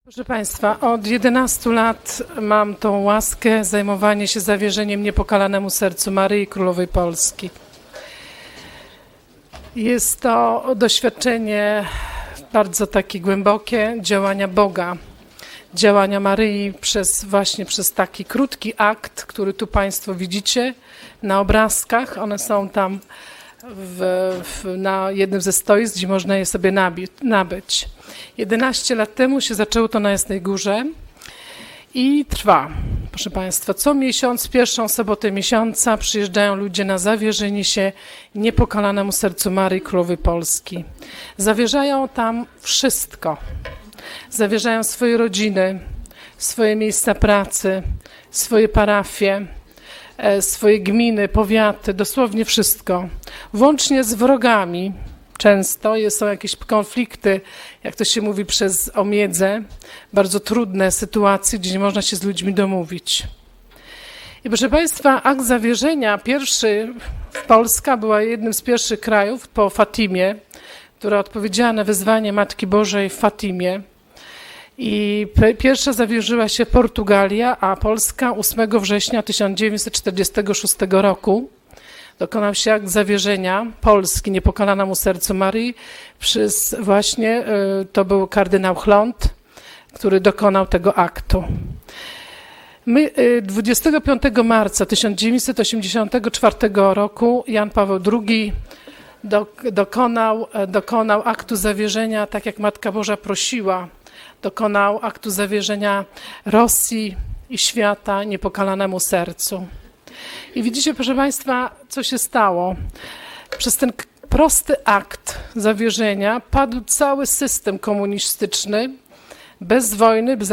Proszę Państwa, od 11 lat mam tą łaskę zajmowania się zawierzeniem niepokalanemu sercu Maryi Królowej Polski. Jest to doświadczenie bardzo takie głębokie działania Boga, działania Maryi przez taki krótki akt, który tu Państwo widzicie na obrazkach. One są tam na jednym ze stoisk, gdzie można je sobie nabyć. 11 lat temu się zaczęło to na Jasnej Górze i trwa. Proszę Państwa, co miesiąc, pierwszą sobotę miesiąca przyjeżdżają ludzie na zawierzenie się niepokalanemu sercu Maryi Królowej Polski. Zawierzają tam wszystko. Zawierzają swoje rodziny, swoje miejsca pracy, swoje parafie, swoje gminy, powiaty, dosłownie wszystko. Włącznie z wrogami. Często są jakieś konflikty, jak to się mówi, przez omiedzę, bardzo trudne sytuacje, gdzie nie można się z ludźmi domówić. I proszę Państwa, akt zawierzenia pierwszy, Polska była jednym z pierwszych krajów po Fatimie, która odpowiedziała na wezwanie Matki Bożej w Fatimie. I pierwsza zawierzyła się Portugalia, a Polska 8 września 1946 roku. Dokonał się akt zawierzenia Polski niepokalanemu sercu Maryi przez właśnie, to był kardynał Chlont, który dokonał tego aktu. My 25 marca 1984 roku Jan Paweł II dokonał aktu zawierzenia, tak jak Matka Boża prosiła. Dokonał aktu zawierzenia Rosji i świata niepokalanemu sercu. I widzicie, proszę Państwa, co się stało. Przez ten prosty akt zawierzenia padł cały system komunistyczny, bez wojny, bez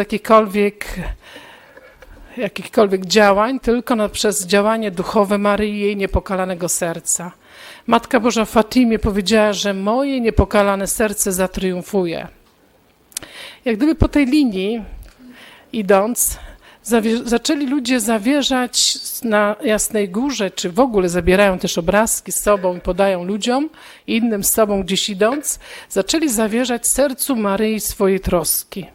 jakichkolwiek działań, tylko przez działanie duchowe Maryi i jej niepokalanego serca. Matka Boża w Fatimie powiedziała, że moje niepokalane serce zatriumfuje. Jak gdyby po tej linii idąc, zaczęli ludzie zawierzać na Jasnej Górze, czy w ogóle zabierają też obrazki z sobą i podają ludziom, innym z sobą gdzieś idąc, zaczęli zawierzać sercu Maryi swojej troski.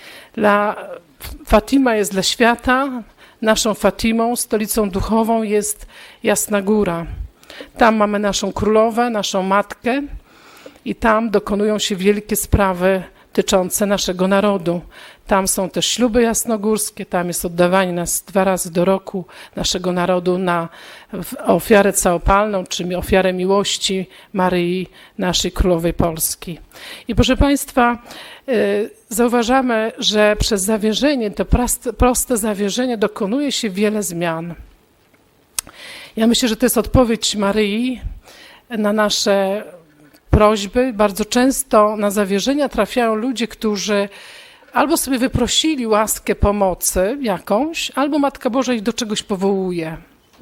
Fatima jest dla świata, naszą Fatimą, stolicą duchową jest Jasna Góra. Tam mamy naszą królowę, naszą matkę i tam dokonują się wielkie sprawy dotyczące naszego narodu. Tam są też śluby jasnogórskie, tam jest oddawanie nas 2 razy do roku naszego narodu na ofiarę całopalną, czyli ofiarę miłości Maryi, naszej Królowej Polski. I proszę Państwa, zauważamy, że przez zawierzenie, to proste zawierzenie dokonuje się wiele zmian. Ja myślę, że to jest odpowiedź Maryi na nasze prośby. Bardzo często na zawierzenia trafiają ludzie, którzy albo sobie wyprosili łaskę pomocy jakąś, albo Matka Boża ich do czegoś powołuje.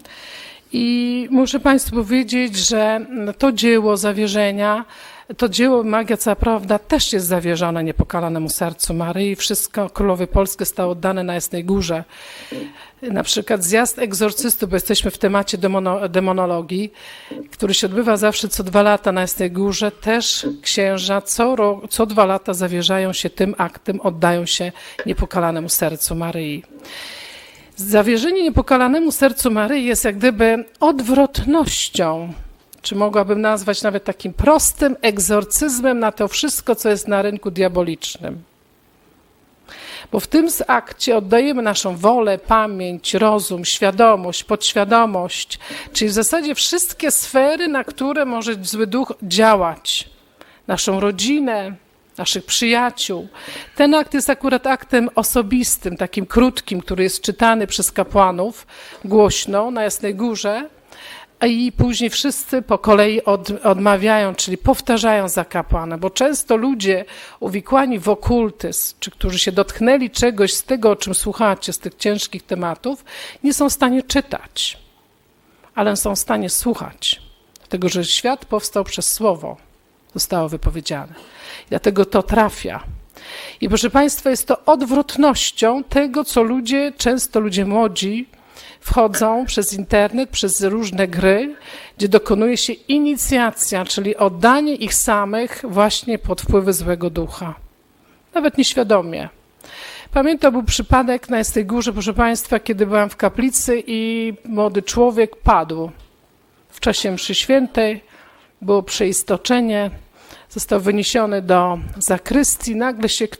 I muszę Państwu powiedzieć, że to dzieło zawierzenia, to dzieło Magia Cała Prawda też jest zawierzone niepokalanemu sercu Maryi. Wszystko Królowej Polskie zostało oddane na Jasnej Górze. Na przykład zjazd egzorcystów, bo jesteśmy w temacie demonologii, który się odbywa zawsze co 2 lata na Jasnej Górze, też księża co 2 lata zawierzają się tym aktem, oddają się niepokalanemu sercu Maryi. Zawierzenie niepokalanemu sercu Maryi jest jak gdyby odwrotnością, czy mogłabym nazwać nawet takim prostym egzorcyzmem na to wszystko, co jest na rynku diabolicznym. Bo w tym akcie oddajemy naszą wolę, pamięć, rozum, świadomość, podświadomość, czyli w zasadzie wszystkie sfery, na które może zły duch działać. Naszą rodzinę, naszych przyjaciół. Ten akt jest akurat aktem osobistym, takim krótkim, który jest czytany przez kapłanów głośno na Jasnej Górze, i później wszyscy po kolei odmawiają, czyli powtarzają za kapłanem, bo często ludzie uwikłani w okultyzm, czy którzy się dotknęli czegoś z tego, o czym słuchacie, z tych ciężkich tematów, nie są w stanie czytać, ale są w stanie słuchać, dlatego że świat powstał przez słowo, zostało wypowiedziane. I dlatego to trafia. I proszę Państwa, jest to odwrotnością tego, co często ludzie młodzi, wchodzą przez internet, przez różne gry, gdzie dokonuje się inicjacja, czyli oddanie ich samych właśnie pod wpływy złego ducha. Nawet nieświadomie. Pamiętam, był przypadek na Jasnej Górze, proszę Państwa, kiedy byłam w kaplicy i młody człowiek padł. W czasie mszy świętej było przeistoczenie, został wyniesiony do zakrystii, nagle się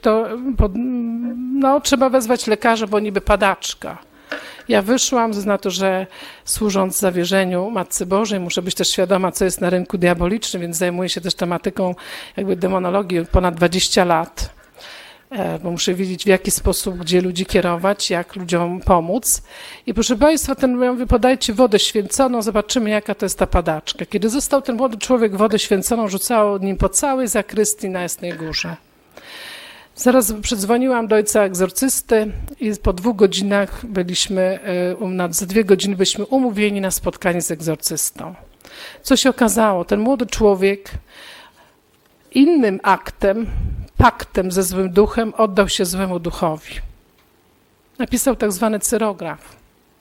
trzeba wezwać lekarza, bo niby padaczka. Ja wyszłam, na to, że służąc zawierzeniu Matce Bożej, muszę być też świadoma, co jest na rynku diabolicznym, więc zajmuję się też tematyką jakby demonologii ponad 20 lat, bo muszę wiedzieć, w jaki sposób, gdzie ludzi kierować, jak ludziom pomóc. I proszę Państwa, ja mówię, podajcie wodę święconą, zobaczymy, jaka to jest ta padaczka. Kiedy został ten młody człowiek wodę święconą, rzucało nim po całej zakrystii na Jasnej Górze. Zaraz przedzwoniłam do ojca egzorcysty i po 2 godzinach za 2 godziny byliśmy umówieni na spotkanie z egzorcystą. Co się okazało? Ten młody człowiek innym paktem ze złym duchem oddał się złemu duchowi. Napisał tak zwany cyrograf.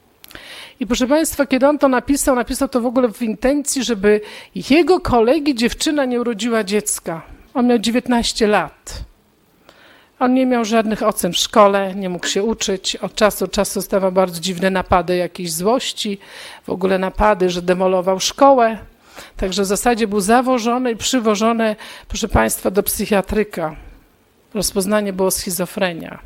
I proszę Państwa, kiedy on to napisał to w ogóle w intencji, żeby jego kolegi dziewczyna nie urodziła dziecka. On miał 19 lat. On nie miał żadnych ocen w szkole, nie mógł się uczyć. Od czasu do czasu dostawał bardzo dziwne napady jakiejś złości, w ogóle napady, że demolował szkołę. Także w zasadzie był zawożony i przywożony, proszę Państwa, do psychiatryka. Rozpoznanie było schizofrenia.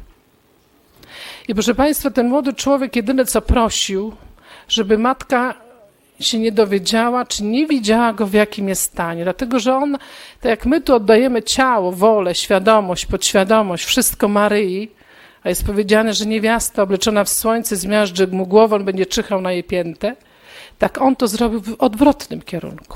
I proszę Państwa, ten młody człowiek jedyne co prosił, żeby matka się nie dowiedziała, czy nie widziała go, w jakim jest stanie. Dlatego, że on, tak jak my tu oddajemy ciało, wolę, świadomość, podświadomość, wszystko Maryi, a jest powiedziane, że niewiasta obleczona w słońce zmiażdży mu głową, on będzie czyhał na jej piętę, tak on to zrobił w odwrotnym kierunku.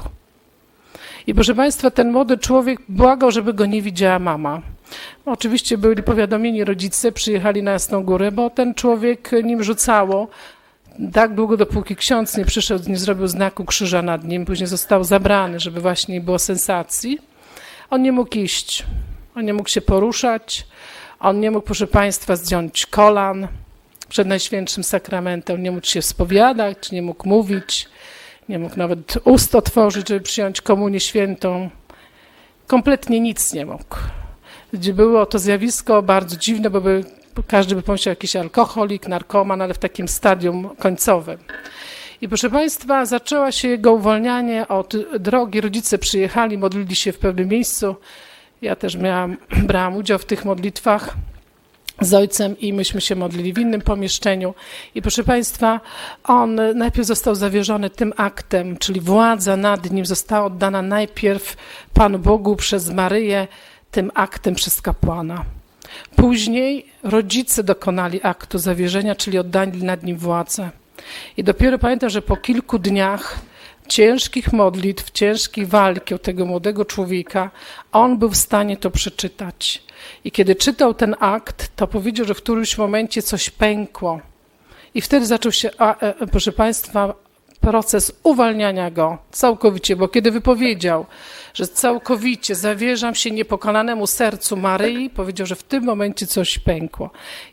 I proszę Państwa, ten młody człowiek błagał, żeby go nie widziała mama. Oczywiście byli powiadomieni rodzice, przyjechali na Jasną Górę, bo ten człowiek nim rzucało tak długo, dopóki ksiądz nie przyszedł, nie zrobił znaku krzyża nad nim, później został zabrany, żeby właśnie nie było sensacji. On nie mógł iść, on nie mógł się poruszać, on nie mógł, proszę Państwa, zdjąć kolan przed Najświętszym Sakramentem, nie mógł się spowiadać, nie mógł mówić, nie mógł nawet ust otworzyć, żeby przyjąć komunię świętą. Kompletnie nic nie mógł. Gdzie było to zjawisko bardzo dziwne, bo każdy by pomyślał jakiś alkoholik, narkoman, ale w takim stadium końcowym. I proszę Państwa, zaczęło się jego uwolnianie od drogi. Rodzice przyjechali, modlili się w pewnym miejscu. Ja też brałam udział w tych modlitwach z ojcem i myśmy się modlili w innym pomieszczeniu. I proszę Państwa, on najpierw został zawierzony tym aktem, czyli władza nad nim została oddana najpierw Panu Bogu przez Maryję, tym aktem przez kapłana. Później rodzice dokonali aktu zawierzenia, czyli oddali nad nim władzę. I dopiero pamiętam, że po kilku dniach ciężkich modlitw, ciężkiej walki o tego młodego człowieka, on był w stanie to przeczytać. I kiedy czytał ten akt, to powiedział, że w którymś momencie coś pękło. I wtedy zaczął się, proszę Państwa, proces uwalniania go całkowicie, bo kiedy wypowiedział, że całkowicie zawierzam się niepokonanemu sercu Maryi, powiedział, że w tym momencie coś pękło.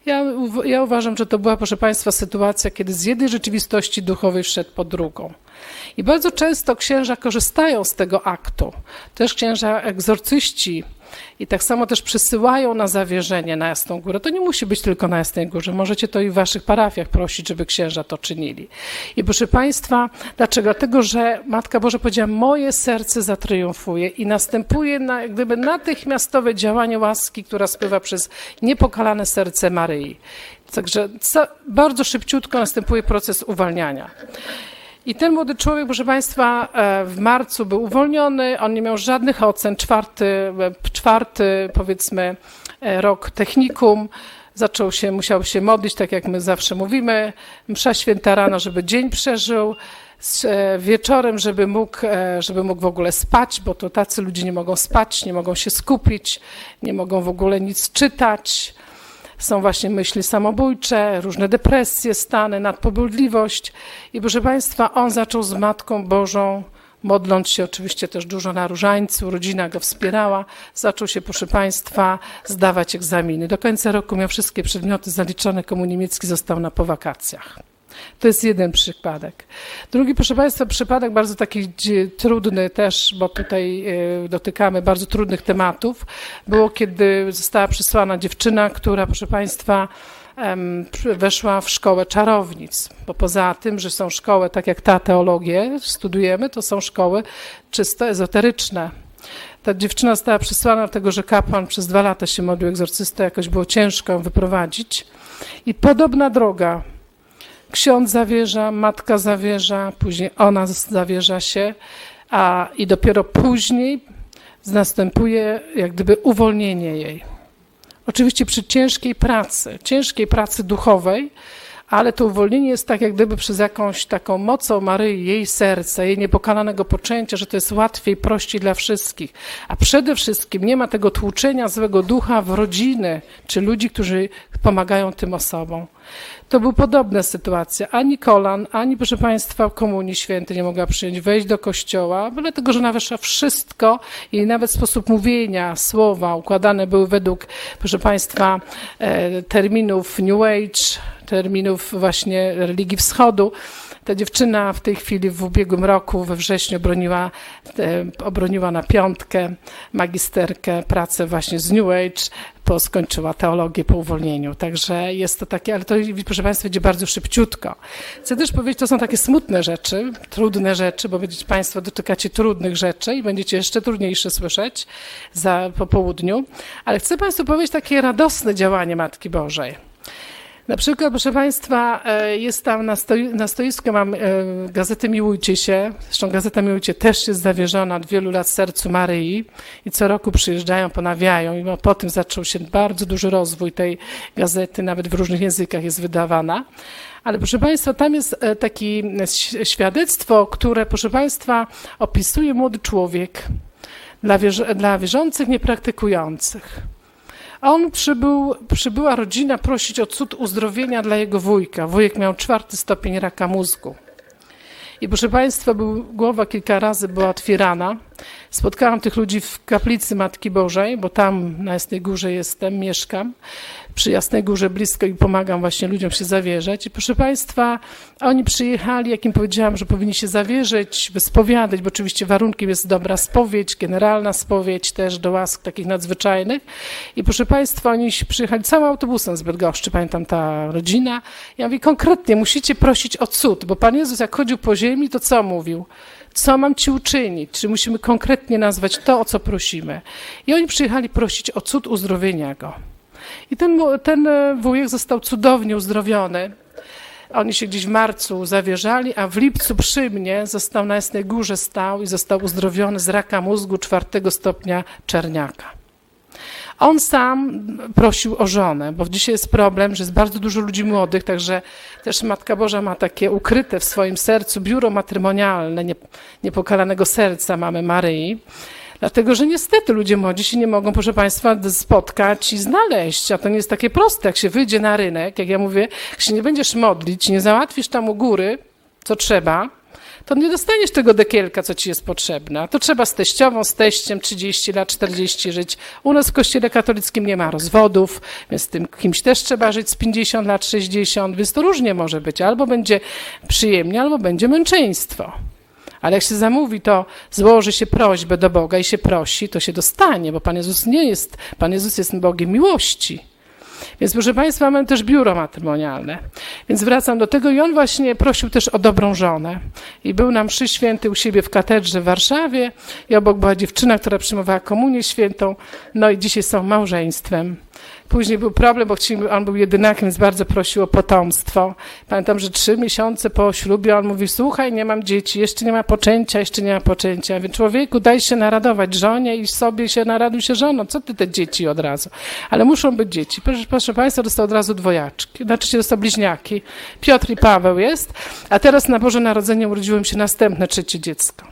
Ja uważam, że to była, proszę Państwa, sytuacja, kiedy z jednej rzeczywistości duchowej wszedł po drugą. I bardzo często księża korzystają z tego aktu. Też księża egzorcyści i tak samo też przysyłają na zawierzenie na Jasną Górę. To nie musi być tylko na Jasnej Górze. Możecie to i w waszych parafiach prosić, żeby księża to czynili. I proszę Państwa, dlaczego? Dlatego, że Matka Boża powiedziała, moje serce zatriumfuje i następuje jak gdyby natychmiastowe działanie łaski, która spływa przez niepokalane serce Maryi. Także bardzo szybciutko następuje proces uwalniania. I ten młody człowiek, proszę Państwa, w marcu był uwolniony, on nie miał żadnych ocen, czwarty powiedzmy rok technikum, musiał się modlić, tak jak my zawsze mówimy, msza święta rano, żeby dzień przeżył, wieczorem, żeby mógł w ogóle spać, bo to tacy ludzie nie mogą spać, nie mogą się skupić, nie mogą w ogóle nic czytać. Są właśnie myśli samobójcze, różne depresje, stany, nadpobudliwość. I proszę Państwa, on zaczął z Matką Bożą, modląc się oczywiście też dużo na różańcu, rodzina go wspierała, zaczął się, proszę Państwa, zdawać egzaminy. Do końca roku miał wszystkie przedmioty zaliczone, komu niemiecki został po wakacjach. To jest jeden przypadek. Drugi, proszę Państwa, przypadek bardzo taki trudny też, bo tutaj dotykamy bardzo trudnych tematów, było, kiedy została przysłana dziewczyna, która, proszę Państwa, weszła w szkołę czarownic, bo poza tym, że są szkoły, tak jak ta teologię studujemy, to są szkoły czysto ezoteryczne. Ta dziewczyna została przysłana dlatego, że kapłan przez 2 lata się modlił, egzorcysta, jakoś było ciężko ją wyprowadzić. I podobna droga. Ksiądz zawierza, matka zawierza, później ona zawierza się, i dopiero później następuje jak gdyby uwolnienie jej. Oczywiście przy ciężkiej pracy duchowej, ale to uwolnienie jest tak jak gdyby przez jakąś taką mocą Maryi, jej serca, jej niepokalanego poczęcia, że to jest łatwiej, prościej dla wszystkich. A przede wszystkim nie ma tego tłuczenia złego ducha w rodziny, czy ludzi, którzy pomagają tym osobom. To była podobna sytuacja. Ani kolan, ani, proszę Państwa, Komunii Świętej nie mogła przyjąć, wejść do kościoła, dlatego, że nawesza wszystko i nawet sposób mówienia, słowa układane były według, proszę Państwa, terminów New Age, terminów właśnie religii wschodu. Ta dziewczyna w tej chwili w ubiegłym roku, we wrześniu, obroniła na 5 magisterkę, pracę właśnie z New Age, skończyła teologię po uwolnieniu. Także jest to takie, ale to, proszę Państwa, idzie bardzo szybciutko. Chcę też powiedzieć, to są takie smutne rzeczy, trudne rzeczy, bo będziecie Państwo dotykacie trudnych rzeczy i będziecie jeszcze trudniejsze słyszeć po południu. Ale chcę Państwu powiedzieć takie radosne działanie Matki Bożej. Na przykład, proszę Państwa, jest tam na stoisku, mam gazetę Miłujcie się, zresztą gazeta Miłujcie też jest zawierzona od wielu lat sercu Maryi i co roku przyjeżdżają, ponawiają i po tym zaczął się bardzo duży rozwój tej gazety, nawet w różnych językach jest wydawana. Ale proszę Państwa, tam jest takie świadectwo, które, proszę Państwa, opisuje młody człowiek dla wierzących, niepraktykujących. Przybyła rodzina prosić o cud uzdrowienia dla jego wujka. Wujek miał 4. stopień raka mózgu. I proszę Państwa, głowa kilka razy była otwierana. Spotkałam tych ludzi w kaplicy Matki Bożej, bo tam na Jasnej Górze mieszkam. Przy Jasnej Górze blisko i pomagam właśnie ludziom się zawierzać. I proszę Państwa, oni przyjechali, jak im powiedziałam, że powinni się zawierzyć, wyspowiadać, bo oczywiście warunkiem jest dobra spowiedź, generalna spowiedź też do łask takich nadzwyczajnych. I proszę Państwa, oni przyjechali całym autobusem z Bydgoszczy, pamiętam ta rodzina. Ja mówię, konkretnie musicie prosić o cud, bo Pan Jezus jak chodził po ziemi, to co mówił? Co mam Ci uczynić? Czy musimy konkretnie nazwać to, o co prosimy? I oni przyjechali prosić o cud uzdrowienia go. I ten wujek został cudownie uzdrowiony. Oni się gdzieś w marcu zawierzali, a w lipcu przy mnie został na Jasnej Górze stał i został uzdrowiony z raka mózgu 4. stopnia czerniaka. On sam prosił o żonę, bo dzisiaj jest problem, że jest bardzo dużo ludzi młodych, także też Matka Boża ma takie ukryte w swoim sercu biuro matrymonialne niepokalanego serca mamy Maryi. Dlatego, że niestety ludzie młodzi się nie mogą, proszę Państwa, spotkać i znaleźć, a to nie jest takie proste, jak się wyjdzie na rynek, jak ja mówię, jak się nie będziesz modlić, nie załatwisz tam u góry, co trzeba, to nie dostaniesz tego dekielka, co ci jest potrzebne. A to trzeba z teściową, z teściem 30 lat, 40 żyć. U nas w Kościele katolickim nie ma rozwodów, więc z tym kimś też trzeba żyć z 50 lat, 60, więc to różnie może być. Albo będzie przyjemnie, albo będzie męczeństwo. Ale jak się zamówi, to złoży się prośbę do Boga i się prosi, to się dostanie, bo Pan Jezus jest Bogiem miłości. Więc proszę Państwa, mamy też biuro matrymonialne. Więc wracam do tego i on właśnie prosił też o dobrą żonę. I był na mszy świętej u siebie w katedrze w Warszawie i obok była dziewczyna, która przyjmowała komunię świętą, no i dzisiaj są małżeństwem. Później był problem, bo on był jedynakiem, więc bardzo prosił o potomstwo. Pamiętam, że 3 miesiące po ślubie on mówi, słuchaj, nie mam dzieci, jeszcze nie ma poczęcia. Więc człowieku, daj się naradować żonie i sobie się naraduj się żoną. Co ty te dzieci od razu? Ale muszą być dzieci. Proszę Państwa, dostał od razu dwojaczki. Znaczy dostał bliźniaki. Piotr i Paweł jest. A teraz na Boże Narodzenie urodziło im się następne 3. dziecko.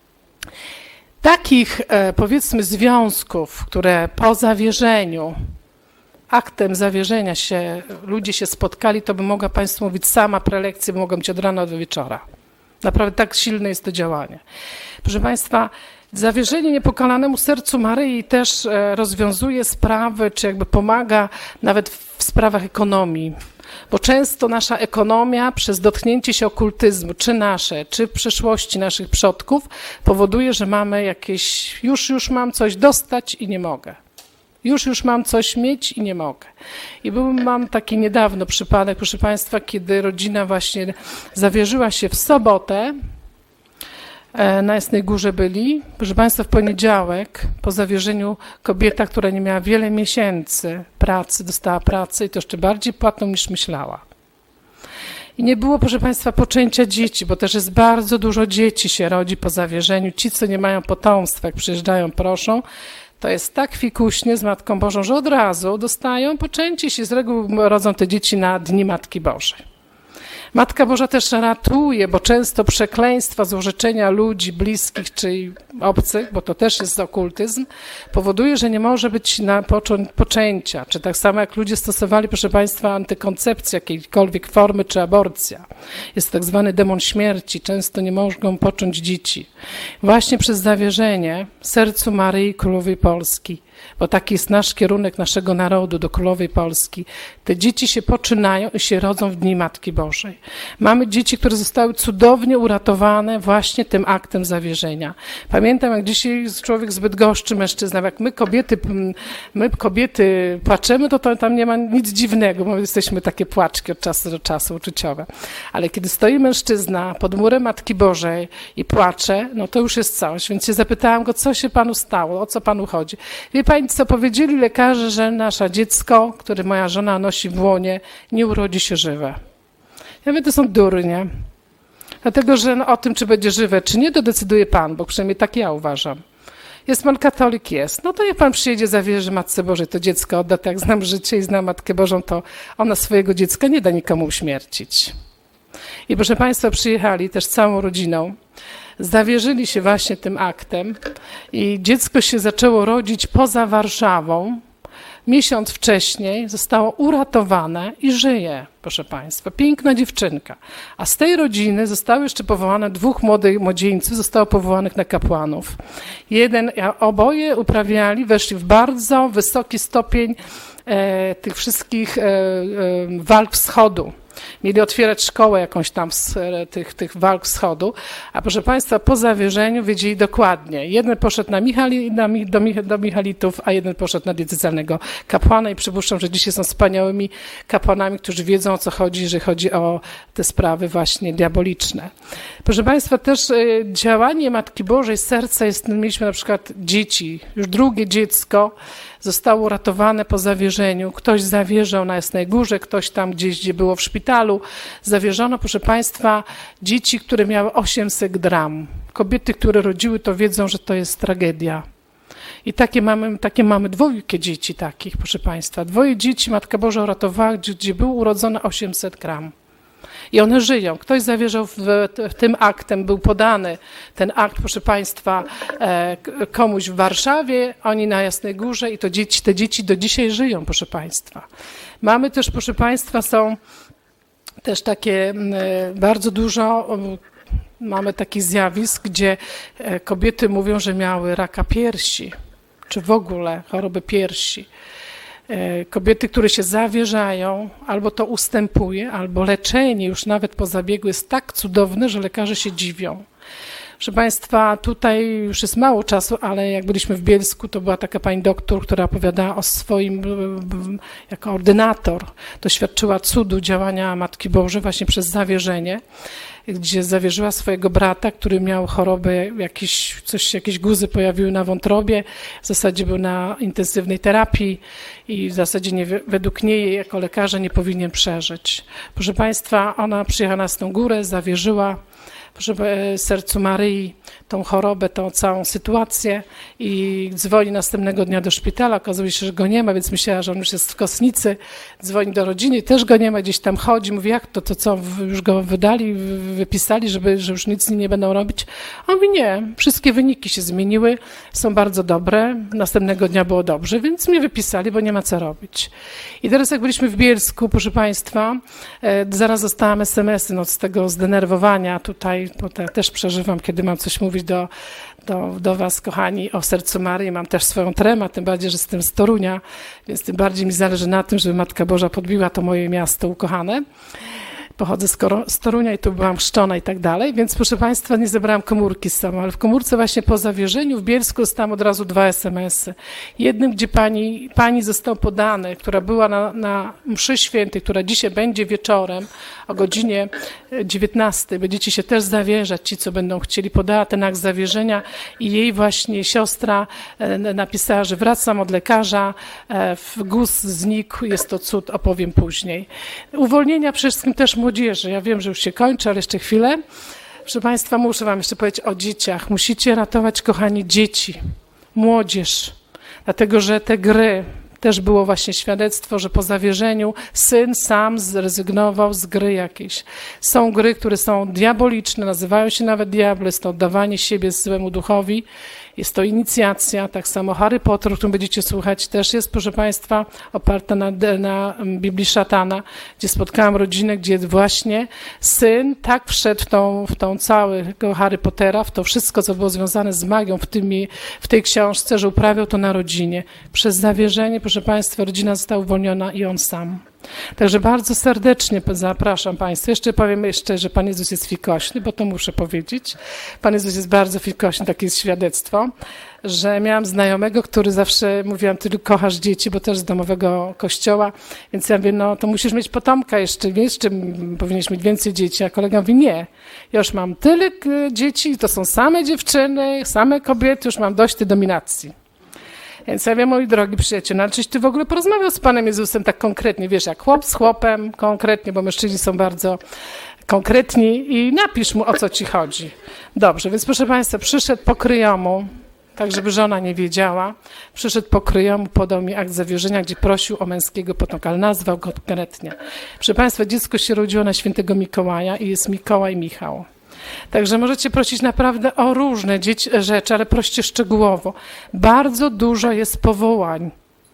Takich, powiedzmy, związków, które po zawierzeniu, aktem zawierzenia się, ludzie się spotkali, to by mogła Państwu mówić sama prelekcję, bo mogą być od rana do wieczora. Naprawdę tak silne jest to działanie. Proszę Państwa, zawierzenie niepokalanemu sercu Maryi też rozwiązuje sprawy, czy jakby pomaga nawet w sprawach ekonomii. Bo często nasza ekonomia przez dotknięcie się okultyzmu, czy nasze, czy w przeszłości naszych przodków, powoduje, że mamy jakieś, już mam coś dostać i nie mogę. Już mam coś mieć i nie mogę. I mam taki niedawno przypadek, proszę Państwa, kiedy rodzina właśnie zawierzyła się w sobotę, na Jasnej Górze byli. Proszę Państwa, w poniedziałek po zawierzeniu kobieta, która nie miała wiele miesięcy pracy, dostała pracę i to jeszcze bardziej płatną niż myślała. I nie było, proszę Państwa, poczęcia dzieci, bo też jest bardzo dużo dzieci się rodzi po zawierzeniu. Ci, co nie mają potomstwa, jak przyjeżdżają, proszą, to jest tak fikuśnie z Matką Bożą, że od razu dostają poczęcie się. Z reguły rodzą te dzieci na Dni Matki Bożej. Matka Boża też ratuje, bo często przekleństwa, złorzeczenia ludzi bliskich czy obcych, bo to też jest okultyzm, powoduje, że nie może być poczęcia. Czy tak samo jak ludzie stosowali, proszę Państwa, antykoncepcję jakiejkolwiek formy, czy aborcja. Jest tak zwany demon śmierci. Często nie mogą począć dzieci. Właśnie przez zawierzenie sercu Maryi Królowej Polski, bo taki jest nasz kierunek naszego narodu do Królowej Polski. Te dzieci się poczynają i się rodzą w Dni Matki Bożej. Mamy dzieci, które zostały cudownie uratowane właśnie tym aktem zawierzenia. Pamiętam, jak dzisiaj człowiek z Bydgoszczy, mężczyzna, jak my kobiety płaczemy, to tam nie ma nic dziwnego, bo jesteśmy takie płaczki od czasu do czasu uczuciowe. Ale kiedy stoi mężczyzna pod murem Matki Bożej i płacze, no to już jest coś. Więc się zapytałam go, co się panu stało, o co panu chodzi. Wie pani, co powiedzieli lekarze, że nasze dziecko, które moja żona nosi w łonie, nie urodzi się żywe. Ja mówię, to są durnie. Dlatego, że o tym, czy będzie żywe, czy nie, to decyduje Pan, bo przynajmniej tak ja uważam. Jest Pan katolik? Jest. No to niech Pan przyjedzie, zawierzy Matce Bożej to dziecko, odda, tak jak znam życie i znam Matkę Bożą, to ona swojego dziecka nie da nikomu uśmiercić. I proszę Państwa, przyjechali też całą rodziną, zawierzyli się właśnie tym aktem i dziecko się zaczęło rodzić poza Warszawą. Miesiąc wcześniej zostało uratowane i żyje, proszę Państwa. Piękna dziewczynka. A z tej rodziny zostały jeszcze powołane 2 młodych młodzieńców, zostało powołanych na kapłanów. Oboje uprawiali, weszli w bardzo wysoki stopień tych wszystkich walk wschodu. Mieli otwierać szkołę jakąś tam z tych walk wschodu, a proszę Państwa, po zawierzeniu wiedzieli dokładnie. Jeden poszedł do Michalitów, a jeden poszedł na diecezjalnego kapłana i przypuszczam, że dzisiaj są wspaniałymi kapłanami, którzy wiedzą, o co chodzi, jeżeli chodzi o te sprawy właśnie diaboliczne. Proszę Państwa, też działanie Matki Bożej, serca jest, mieliśmy na przykład dzieci, już drugie dziecko zostało uratowane po zawierzeniu. Ktoś zawierzał na Jasnej Górze, ktoś tam gdzieś, gdzie było w szpitalu. Zawierzono, proszę Państwa, dzieci, które miały 800 gram. Kobiety, które rodziły, to wiedzą, że to jest tragedia. I takie mamy 2 dzieci takich, proszę Państwa. 2 dzieci Matka Boża uratowała, gdzie było urodzone 800 gram. I one żyją. Ktoś zawierzał w tym aktem, był podany ten akt, proszę Państwa, komuś w Warszawie, oni na Jasnej Górze i te dzieci do dzisiaj żyją, proszę Państwa. Mamy też, proszę Państwa, są też takie bardzo dużo, mamy takich zjawisk, gdzie kobiety mówią, że miały raka piersi, czy w ogóle choroby piersi. Kobiety, które się zawierzają, albo to ustępuje, albo leczenie już nawet po zabiegu jest tak cudowne, że lekarze się dziwią. Proszę Państwa, tutaj już jest mało czasu, ale jak byliśmy w Bielsku, to była taka pani doktor, która opowiadała o swoim, jako ordynator, doświadczyła cudu działania Matki Bożej właśnie przez zawierzenie, gdzie zawierzyła swojego brata, który miał chorobę, jakieś guzy pojawiły na wątrobie, w zasadzie był na intensywnej terapii i w zasadzie według niej jako lekarza nie powinien przeżyć. Proszę Państwa, ona przyjechała na tą górę, zawierzyła sercu Maryi tą chorobę, tą całą sytuację i dzwoni następnego dnia do szpitala, okazuje się, że go nie ma, więc myślała, że on już jest w kostnicy, dzwoni do rodziny, też go nie ma, gdzieś tam chodzi, mówi, jak to co, już go wydali, wypisali, że już nic z nim nie będą robić? On mówi, nie, wszystkie wyniki się zmieniły, są bardzo dobre, następnego dnia było dobrze, więc mnie wypisali, bo nie ma co robić. I teraz jak byliśmy w Bielsku, proszę Państwa, zaraz dostałam SMS-y z tego zdenerwowania tutaj tutaj, bo też przeżywam, kiedy mam coś mówić do was, kochani, o sercu Maryi. Mam też swoją tremę, tym bardziej, że jestem z Torunia, więc tym bardziej mi zależy na tym, żeby Matka Boża podbiła to moje miasto ukochane. Pochodzę z Torunia i tu byłam chrzczona i tak dalej, więc proszę Państwa, nie zebrałam komórki z sobą, ale w komórce właśnie po zawierzeniu w Bielsku dostałam od razu 2 SMS-y. Jednym, gdzie pani został podany, która była na mszy świętej, która dzisiaj będzie wieczorem o godzinie 19. Będziecie się też zawierzać, ci, co będą chcieli, podała ten akt zawierzenia i jej właśnie siostra napisała, że wracam od lekarza, guz znikł, jest to cud, opowiem później. Uwolnienia przede wszystkim też młodzieży. Ja wiem, że już się kończy, ale jeszcze chwilę. Proszę Państwa, muszę wam jeszcze powiedzieć o dzieciach. Musicie ratować, kochani, dzieci, młodzież, dlatego że te gry, też było właśnie świadectwo, że po zawierzeniu syn sam zrezygnował z gry jakiejś. Są gry, które są diaboliczne, nazywają się nawet diable, jest to oddawanie siebie złemu duchowi, jest to inicjacja, tak samo Harry Potter, o którym będziecie słuchać, też jest, proszę Państwa, oparta na Biblii szatana, gdzie spotkałam rodzinę, gdzie właśnie syn tak wszedł w tą całego Harry Pottera, w to wszystko, co było związane z magią w tej książce, że uprawiał to na rodzinie. Przez zawierzenie, proszę Państwa, rodzina została uwolniona i on sam. Także bardzo serdecznie zapraszam Państwa. Jeszcze powiem, że Pan Jezus jest fikośny, bo to muszę powiedzieć. Pan Jezus jest bardzo fikośny, takie jest świadectwo, że miałam znajomego, który zawsze mówiłam, ty kochasz dzieci, bo też z domowego kościoła, więc ja mówię, no to musisz mieć potomka jeszcze powinieneś mieć więcej dzieci, a kolega mówi, nie, ja już mam tyle dzieci, to są same dziewczyny, same kobiety, już mam dość tej dominacji. Więc ja wiem, moi drogi przyjaciele, ale czyś ty w ogóle porozmawiał z Panem Jezusem tak konkretnie, wiesz, jak chłop z chłopem, konkretnie, bo mężczyźni są bardzo konkretni i napisz mu, o co ci chodzi. Dobrze, więc proszę Państwa, przyszedł po kryjomu, tak żeby żona nie wiedziała, przyszedł po kryjomu, podał mi akt zawierzenia, gdzie prosił o męskiego potomka, ale nazwał go konkretnie. Proszę Państwa, dziecko się rodziło na świętego Mikołaja i jest Mikołaj Michał. Także możecie prosić naprawdę o różne rzeczy, ale proście szczegółowo. Bardzo dużo jest powołań.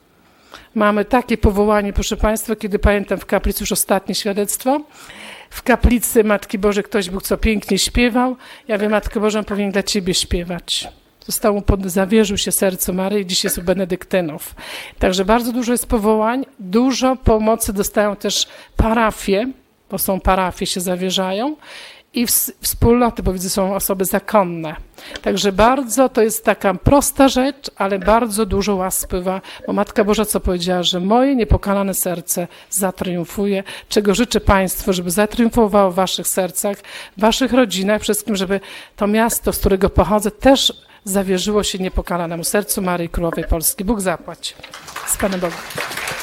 Mamy takie powołanie, proszę Państwa, kiedy pamiętam w kaplicy, już ostatnie świadectwo, w kaplicy Matki Bożej ktoś był, co pięknie śpiewał. Ja wiem, Matkę Bożą powinien dla Ciebie śpiewać. Zawierzył się sercu Maryi, dziś jest u benedyktynów. Także bardzo dużo jest powołań, dużo pomocy dostają też parafie, bo są parafie, się zawierzają. I wspólnoty, bo widzę, są osoby zakonne. Także bardzo to jest taka prosta rzecz, ale bardzo dużo łask spływa, bo Matka Boża co powiedziała, że moje niepokalane serce zatriumfuje, czego życzę Państwu, żeby zatriumfowało w waszych sercach, w waszych rodzinach, wszystkim, żeby to miasto, z którego pochodzę, też zawierzyło się niepokalanemu sercu Maryi Królowej Polski. Bóg zapłać. Z Panem Bogiem.